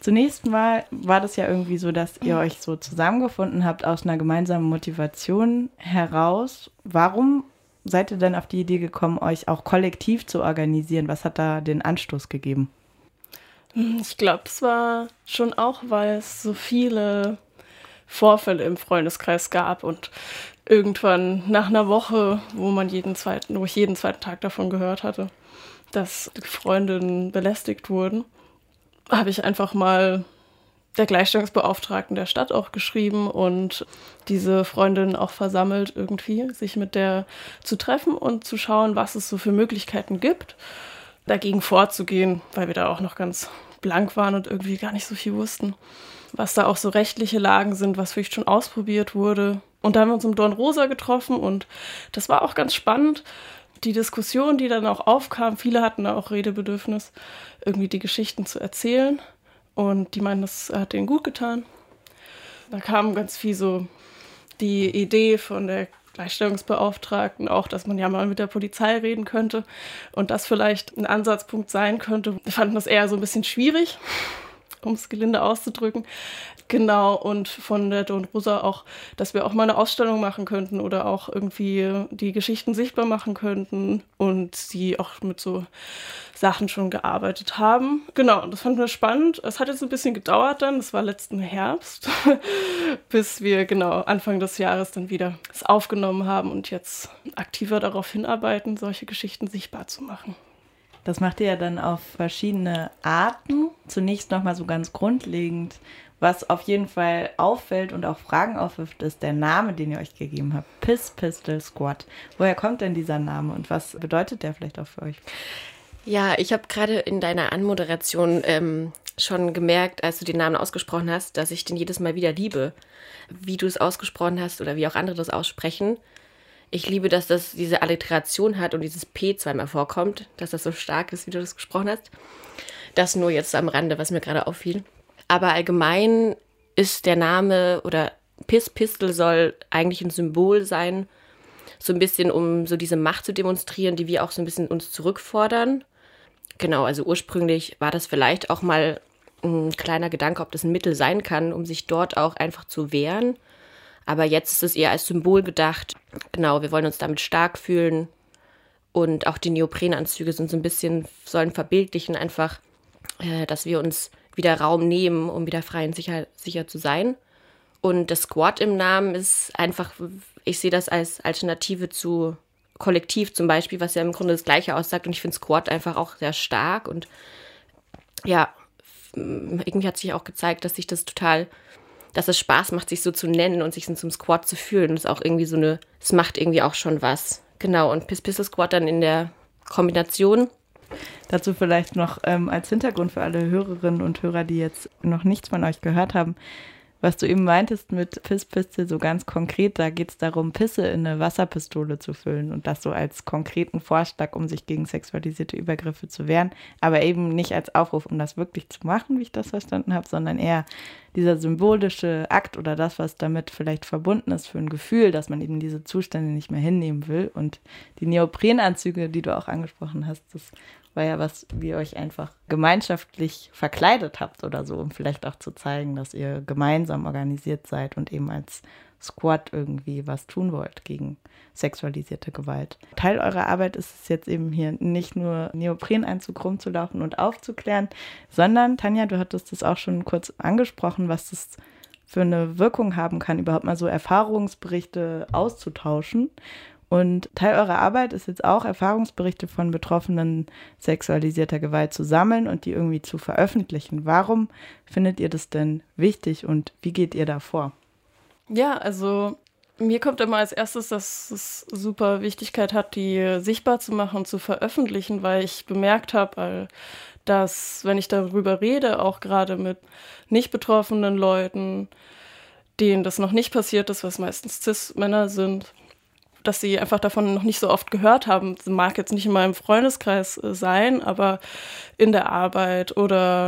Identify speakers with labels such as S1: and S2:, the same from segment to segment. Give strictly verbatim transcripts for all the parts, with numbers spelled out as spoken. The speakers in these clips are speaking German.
S1: Zunächst mal war das ja irgendwie so, dass ihr euch so zusammengefunden habt aus einer gemeinsamen Motivation heraus. Warum seid ihr denn auf die Idee gekommen, euch auch kollektiv zu organisieren? Was hat da den Anstoß gegeben?
S2: Ich glaube, es war schon auch, weil es so viele Vorfälle im Freundeskreis gab und irgendwann nach einer Woche, wo man jeden zweiten, wo ich jeden zweiten Tag davon gehört hatte, dass die Freundinnen belästigt wurden, habe ich einfach mal der Gleichstellungsbeauftragten der Stadt auch geschrieben und diese Freundinnen auch versammelt irgendwie, sich mit der zu treffen und zu schauen, was es so für Möglichkeiten gibt, dagegen vorzugehen, weil wir da auch noch ganz blank waren und irgendwie gar nicht so viel wussten, was da auch so rechtliche Lagen sind, was vielleicht schon ausprobiert wurde. Und da haben wir uns im Dornrosa getroffen und das war auch ganz spannend. Die Diskussion, die dann auch aufkam, viele hatten da auch Redebedürfnis, irgendwie die Geschichten zu erzählen. Und die meinen, das hat denen gut getan. Da kam ganz viel so die Idee von der Gleichstellungsbeauftragten auch, dass man ja mal mit der Polizei reden könnte und das vielleicht ein Ansatzpunkt sein könnte. Wir fanden das eher so ein bisschen schwierig, um es gelinde auszudrücken. Genau, und von der Dornrosa auch, dass wir auch mal eine Ausstellung machen könnten oder auch irgendwie die Geschichten sichtbar machen könnten und sie auch mit so Sachen schon gearbeitet haben. Genau, und das fanden wir spannend. Es hat jetzt ein bisschen gedauert dann, das war letzten Herbst, bis wir genau Anfang des Jahres dann wieder es aufgenommen haben und jetzt aktiver darauf hinarbeiten, solche Geschichten sichtbar zu machen.
S1: Das macht ihr ja dann auf verschiedene Arten. Zunächst nochmal so ganz grundlegend, was auf jeden Fall auffällt und auch Fragen aufwirft, ist der Name, den ihr euch gegeben habt. Piss Pistol Squad. Woher kommt denn dieser Name und was bedeutet der vielleicht auch für euch?
S3: Ja, ich habe gerade in deiner Anmoderation ähm, schon gemerkt, als du den Namen ausgesprochen hast, dass ich den jedes Mal wieder liebe. Wie du es ausgesprochen hast oder wie auch andere das aussprechen. Ich liebe, dass das diese Alliteration hat und dieses P zweimal vorkommt, dass das so stark ist, wie du das gesprochen hast. Das nur jetzt am Rande, was mir gerade auffiel. Aber allgemein ist der Name oder Piss Pistol soll eigentlich ein Symbol sein, so ein bisschen, um so diese Macht zu demonstrieren, die wir auch so ein bisschen uns zurückfordern. Genau, also ursprünglich war das vielleicht auch mal ein kleiner Gedanke, ob das ein Mittel sein kann, um sich dort auch einfach zu wehren. Aber jetzt ist es eher als Symbol gedacht. Genau, wir wollen uns damit stark fühlen. Und auch die Neoprenanzüge sind so ein bisschen, sollen verbildlichen einfach, äh, dass wir uns wieder Raum nehmen, um wieder frei und sicher, sicher zu sein. Und das Squad im Namen ist einfach, ich sehe das als Alternative zu Kollektiv zum Beispiel, was ja im Grunde das Gleiche aussagt. Und ich finde Squad einfach auch sehr stark. Und ja, irgendwie hat sich auch gezeigt, dass sich das total, dass es Spaß macht, sich so zu nennen und sich so zum Squad zu fühlen. Und es ist auch irgendwie so eine, es macht irgendwie auch schon was. Genau, und Piss Pistol Squad dann in der Kombination.
S1: Dazu vielleicht noch ähm, als Hintergrund für alle Hörerinnen und Hörer, die jetzt noch nichts von euch gehört haben, was du eben meintest mit Piss Pistol, so ganz konkret, da geht es darum, Pisse in eine Wasserpistole zu füllen und das so als konkreten Vorschlag, um sich gegen sexualisierte Übergriffe zu wehren, aber eben nicht als Aufruf, um das wirklich zu machen, wie ich das verstanden habe, sondern eher dieser symbolische Akt oder das, was damit vielleicht verbunden ist für ein Gefühl, dass man eben diese Zustände nicht mehr hinnehmen will. Und die Neoprenanzüge, die du auch angesprochen hast, das war ja was, wie ihr euch einfach gemeinschaftlich verkleidet habt oder so, um vielleicht auch zu zeigen, dass ihr gemeinsam organisiert seid und eben als Squad irgendwie was tun wollt gegen sexualisierte Gewalt. Teil eurer Arbeit ist es jetzt eben hier nicht nur Neoprenanzug rumzulaufen und aufzuklären, sondern, Tanja, du hattest das auch schon kurz angesprochen, was das für eine Wirkung haben kann, überhaupt mal so Erfahrungsberichte auszutauschen. Und Teil eurer Arbeit ist jetzt auch, Erfahrungsberichte von Betroffenen sexualisierter Gewalt zu sammeln und die irgendwie zu veröffentlichen. Warum findet ihr das denn wichtig und wie geht ihr da vor?
S2: Ja, also mir kommt immer als erstes, dass es super Wichtigkeit hat, die sichtbar zu machen und zu veröffentlichen, weil ich bemerkt habe, dass, wenn ich darüber rede, auch gerade mit nicht betroffenen Leuten, denen das noch nicht passiert ist, was meistens Cis-Männer sind, dass sie einfach davon noch nicht so oft gehört haben. Das mag jetzt nicht in meinem Freundeskreis sein, aber in der Arbeit oder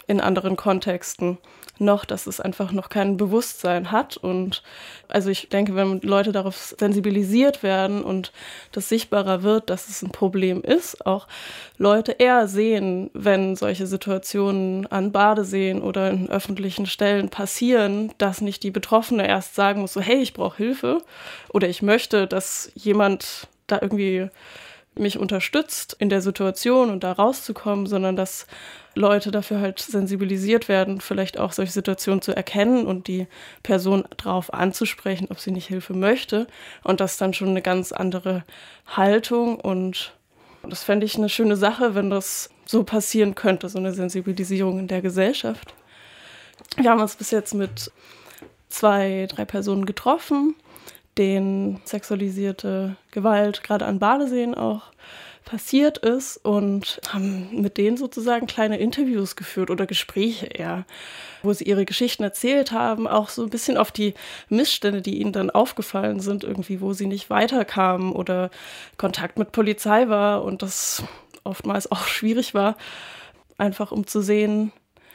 S2: in anderen Kontexten noch, dass es einfach noch kein Bewusstsein hat. Und also ich denke, wenn Leute darauf sensibilisiert werden und das sichtbarer wird, dass es ein Problem ist, auch Leute eher sehen, wenn solche Situationen an Badeseen oder in öffentlichen Stellen passieren, dass nicht die Betroffene erst sagen muss, so hey, ich brauche Hilfe oder ich möchte, dass jemand da irgendwie mich unterstützt in der Situation und da rauszukommen, sondern dass Leute dafür halt sensibilisiert werden, vielleicht auch solche Situationen zu erkennen und die Person darauf anzusprechen, ob sie nicht Hilfe möchte. Und das ist dann schon eine ganz andere Haltung. Und das fände ich eine schöne Sache, wenn das so passieren könnte, so eine Sensibilisierung in der Gesellschaft. Wir haben uns bis jetzt mit zwei, drei Personen getroffen, denen sexualisierte Gewalt gerade an Badeseen auch passiert ist und haben mit denen sozusagen kleine Interviews geführt oder Gespräche eher, wo sie ihre Geschichten erzählt haben, auch so ein bisschen auf die Missstände, die ihnen dann aufgefallen sind, irgendwie, wo sie nicht weiterkamen oder Kontakt mit Polizei war und das oftmals auch schwierig war, einfach um zu sehen,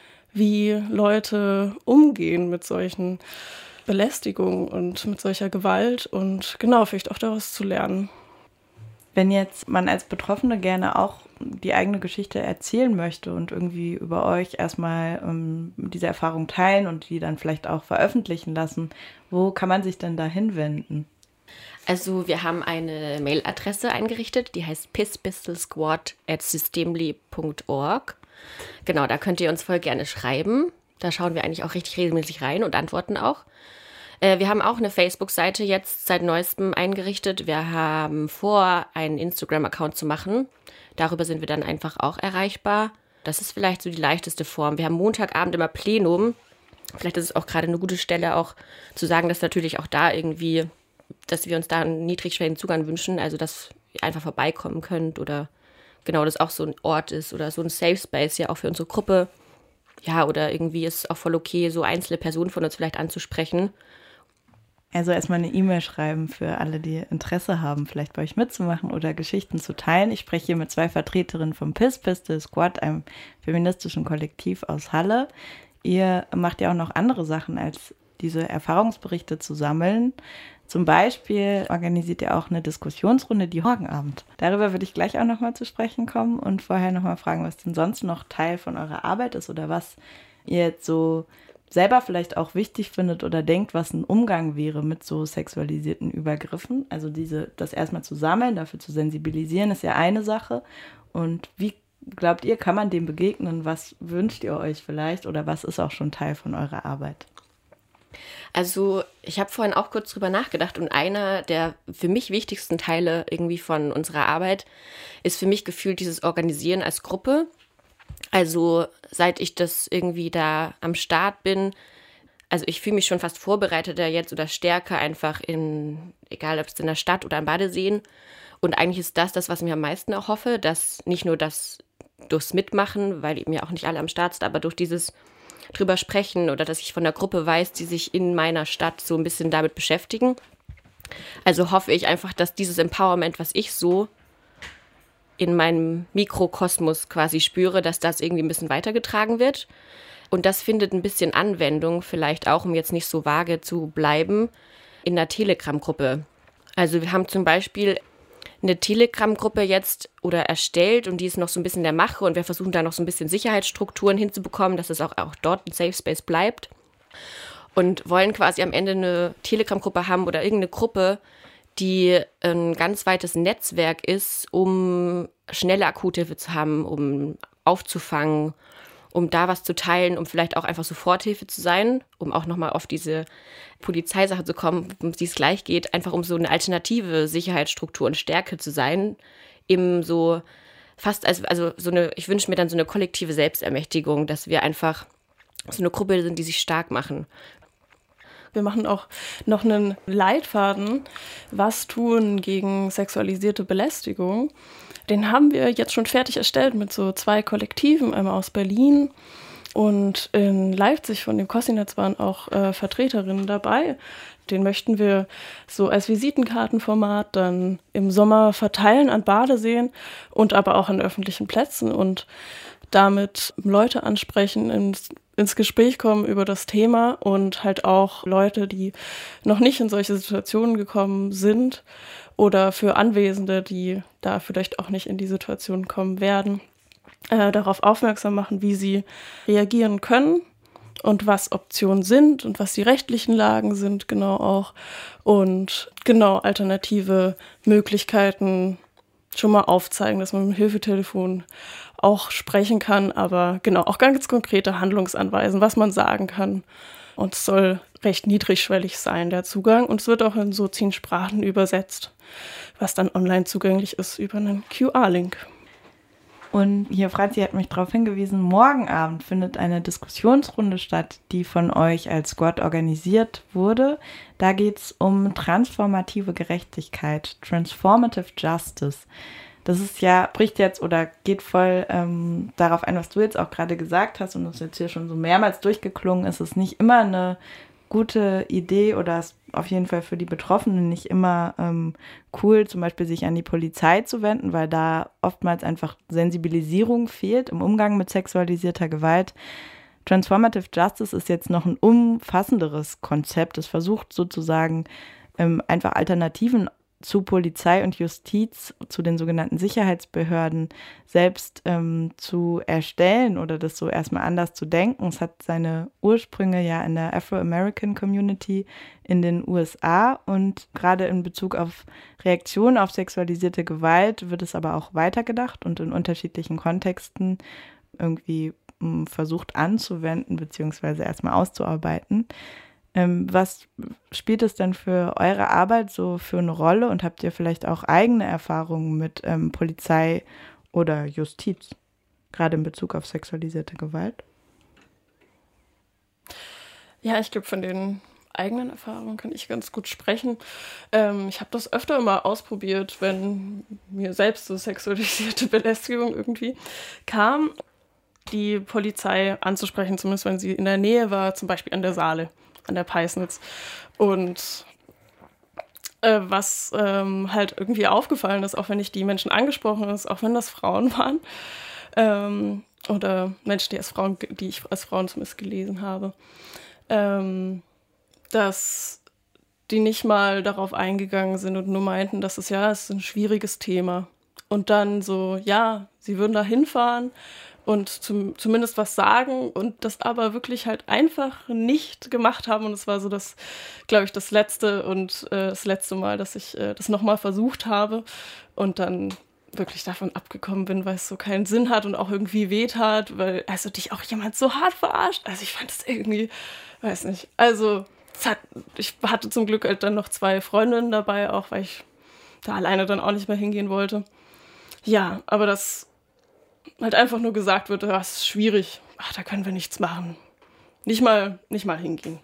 S2: wie Leute umgehen mit solchen Belästigungen und mit solcher Gewalt und genau, vielleicht auch daraus zu lernen.
S1: Wenn jetzt man als Betroffene gerne auch die eigene Geschichte erzählen möchte und irgendwie über euch erstmal ähm, diese Erfahrung teilen und die dann vielleicht auch veröffentlichen lassen, wo kann man sich denn da hinwenden?
S3: Also wir haben eine Mailadresse eingerichtet, die heißt pisspistolsquad at systemli punkt org. Genau, da könnt ihr uns voll gerne schreiben. Da schauen wir eigentlich auch richtig regelmäßig rein und antworten auch. Wir haben auch eine Facebook-Seite jetzt seit Neuestem eingerichtet. Wir haben vor, einen Instagram-Account zu machen. Darüber sind wir dann einfach auch erreichbar. Das ist vielleicht so die leichteste Form. Wir haben Montagabend immer Plenum. Vielleicht ist es auch gerade eine gute Stelle, auch zu sagen, dass natürlich auch da irgendwie, dass wir uns da einen niedrigschwelligen Zugang wünschen, also dass ihr einfach vorbeikommen könnt oder genau, das auch so ein Ort ist oder so ein Safe Space ja auch für unsere Gruppe. Ja, oder irgendwie ist es auch voll okay, so einzelne Personen von uns vielleicht anzusprechen.
S1: Also erstmal eine E-Mail schreiben für alle, die Interesse haben, vielleicht bei euch mitzumachen oder Geschichten zu teilen. Ich spreche hier mit zwei Vertreterinnen vom Piss Pistol Squad, einem feministischen Kollektiv aus Halle. Ihr macht ja auch noch andere Sachen, als diese Erfahrungsberichte zu sammeln. Zum Beispiel organisiert ihr auch eine Diskussionsrunde, die morgen Abend. Darüber würde ich gleich auch nochmal zu sprechen kommen und vorher nochmal fragen, was denn sonst noch Teil von eurer Arbeit ist oder was ihr jetzt so selber vielleicht auch wichtig findet oder denkt, was ein Umgang wäre mit so sexualisierten Übergriffen. Also diese, das erstmal zu sammeln, dafür zu sensibilisieren, ist ja eine Sache. Und wie glaubt ihr, kann man dem begegnen? Was wünscht ihr euch vielleicht oder was ist auch schon Teil von eurer Arbeit?
S3: Also ich habe vorhin auch kurz drüber nachgedacht und einer der für mich wichtigsten Teile irgendwie von unserer Arbeit ist für mich gefühlt dieses Organisieren als Gruppe. Also seit ich das irgendwie da am Start bin, also ich fühle mich schon fast vorbereiteter jetzt oder stärker einfach in, egal ob es in der Stadt oder am Badeseen. Und eigentlich ist das das, was ich mir am meisten auch hoffe, dass nicht nur das durchs Mitmachen, weil eben ja auch nicht alle am Start sind, aber durch dieses drüber sprechen oder dass ich von der Gruppe weiß, die sich in meiner Stadt so ein bisschen damit beschäftigen. Also hoffe ich einfach, dass dieses Empowerment, was ich so in meinem Mikrokosmos quasi spüre, dass das irgendwie ein bisschen weitergetragen wird. Und das findet ein bisschen Anwendung, vielleicht auch, um jetzt nicht so vage zu bleiben, in der Telegram-Gruppe. Also wir haben zum Beispiel eine Telegram-Gruppe jetzt oder erstellt und die ist noch so ein bisschen in der Mache und wir versuchen da noch so ein bisschen Sicherheitsstrukturen hinzubekommen, dass es auch, auch dort ein Safe Space bleibt und wollen quasi am Ende eine Telegram-Gruppe haben oder irgendeine Gruppe, die ein ganz weites Netzwerk ist, um schnelle Akuthilfe zu haben, um aufzufangen, um da was zu teilen, um vielleicht auch einfach Soforthilfe zu sein, um auch nochmal auf diese Polizeisache zu kommen, um die es gleich geht, einfach um so eine alternative Sicherheitsstruktur und Stärke zu sein, eben so fast als, also so eine, ich wünsche mir dann so eine kollektive Selbstermächtigung, dass wir einfach so eine Gruppe sind, die sich stark machen.
S2: Wir machen auch noch einen Leitfaden, was tun gegen sexualisierte Belästigung. Den haben wir jetzt schon fertig erstellt mit so zwei Kollektiven, einmal aus Berlin und in Leipzig von dem Kossinetz waren auch äh, Vertreterinnen dabei. Den möchten wir so als Visitenkartenformat dann im Sommer verteilen an Badeseen und aber auch an öffentlichen Plätzen. Und damit Leute ansprechen, ins, ins Gespräch kommen über das Thema und halt auch Leute, die noch nicht in solche Situationen gekommen sind oder für Anwesende, die da vielleicht auch nicht in die Situation kommen werden, äh, darauf aufmerksam machen, wie sie reagieren können und was Optionen sind und was die rechtlichen Lagen sind, genau auch. Und genau alternative Möglichkeiten schon mal aufzeigen, dass man mit dem Hilfetelefon auch sprechen kann, aber genau auch ganz konkrete Handlungsanweisen, was man sagen kann. Und es soll recht niedrigschwellig sein, der Zugang. Und es wird auch in so zehn Sprachen übersetzt, was dann online zugänglich ist über einen Q R-Link.
S1: Und hier, Franzi hat mich darauf hingewiesen, morgen Abend findet eine Diskussionsrunde statt, die von euch als Squad organisiert wurde. Da geht es um transformative Gerechtigkeit, Transformative Justice. Das ist ja, bricht jetzt oder geht voll ähm, darauf ein, was du jetzt auch gerade gesagt hast und das jetzt hier schon so mehrmals durchgeklungen ist. Es ist nicht immer eine gute Idee oder ist auf jeden Fall für die Betroffenen nicht immer ähm, cool, zum Beispiel sich an die Polizei zu wenden, weil da oftmals einfach Sensibilisierung fehlt im Umgang mit sexualisierter Gewalt. Transformative Justice ist jetzt noch ein umfassenderes Konzept. Es versucht sozusagen ähm, einfach Alternativen zu Polizei und Justiz, zu den sogenannten Sicherheitsbehörden selbst ähm, zu erstellen oder das so erstmal anders zu denken. Es hat seine Ursprünge ja in der Afro-American Community in den U S A und gerade in Bezug auf Reaktionen auf sexualisierte Gewalt wird es aber auch weitergedacht und in unterschiedlichen Kontexten irgendwie mh, versucht anzuwenden beziehungsweise erstmal auszuarbeiten. Ähm, was spielt es denn für eure Arbeit so für eine Rolle und habt ihr vielleicht auch eigene Erfahrungen mit ähm, Polizei oder Justiz, gerade in Bezug auf sexualisierte Gewalt?
S2: Ja, ich glaube, von den eigenen Erfahrungen kann ich ganz gut sprechen. Ähm, ich habe das öfter mal ausprobiert, wenn mir selbst so sexualisierte Belästigung irgendwie kam, die Polizei anzusprechen, zumindest wenn sie in der Nähe war, zum Beispiel an der Saale, an der Peisnitz. Und äh, was ähm, halt irgendwie aufgefallen ist, auch wenn ich die Menschen angesprochen ist, auch wenn das Frauen waren ähm, oder Menschen, die, als Frauen, die ich als Frauen zumindest gelesen habe, ähm, dass die nicht mal darauf eingegangen sind und nur meinten, dass es ja, es ist ein schwieriges Thema. Und dann so, ja, sie würden da hinfahren und zum, zumindest was sagen und das aber wirklich halt einfach nicht gemacht haben. Und es war so das, glaube ich, das letzte und äh, das letzte Mal, dass ich äh, das nochmal versucht habe und dann wirklich davon abgekommen bin, weil es so keinen Sinn hat und auch irgendwie wehtat, weil also dich auch jemand so hart verarscht. Also ich fand es irgendwie, weiß nicht, also es hat, ich hatte zum Glück halt dann noch zwei Freundinnen dabei, auch weil ich da alleine dann auch nicht mehr hingehen wollte. Ja, aber das halt einfach nur gesagt wird, das ist schwierig, ach, da können wir nichts machen. Nicht mal, nicht mal hingehen.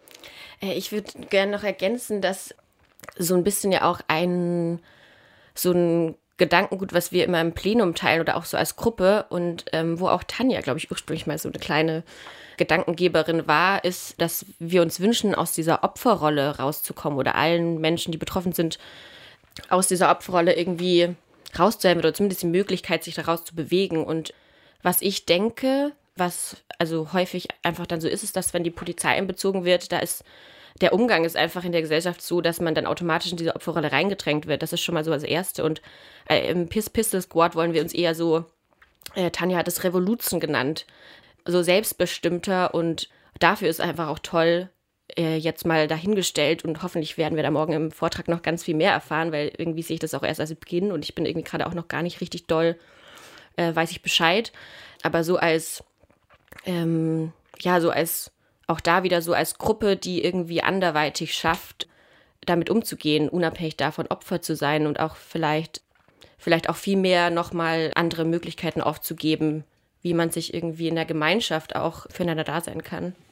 S3: Ich würde gerne noch ergänzen, dass so ein bisschen ja auch ein, so ein Gedankengut, was wir immer im Plenum teilen oder auch so als Gruppe und ähm, wo auch Tanja, glaube ich, ursprünglich mal so eine kleine Gedankengeberin war, ist, dass wir uns wünschen, aus dieser Opferrolle rauszukommen oder allen Menschen, die betroffen sind, aus dieser Opferrolle irgendwie rauszuhelfen oder zumindest die Möglichkeit, sich daraus zu bewegen. Und was ich denke, was also häufig einfach dann so ist, ist, dass wenn die Polizei einbezogen wird, da ist der Umgang ist einfach in der Gesellschaft so, dass man dann automatisch in diese Opferrolle reingedrängt wird. Das ist schon mal so das Erste. Und äh, im Piss Pistol Squad wollen wir uns eher so, äh, Tanja hat es Revolution genannt, so selbstbestimmter und dafür ist einfach auch toll, äh, jetzt mal dahingestellt und hoffentlich werden wir da morgen im Vortrag noch ganz viel mehr erfahren, weil irgendwie sehe ich das auch erst als Beginn und ich bin irgendwie gerade auch noch gar nicht richtig doll, äh, weiß ich Bescheid. Aber so als, ähm, ja, so als auch da wieder so als Gruppe, die irgendwie anderweitig schafft, damit umzugehen, unabhängig davon Opfer zu sein und auch vielleicht, vielleicht auch viel mehr nochmal andere Möglichkeiten aufzugeben, wie man sich irgendwie in der Gemeinschaft auch füreinander da sein kann.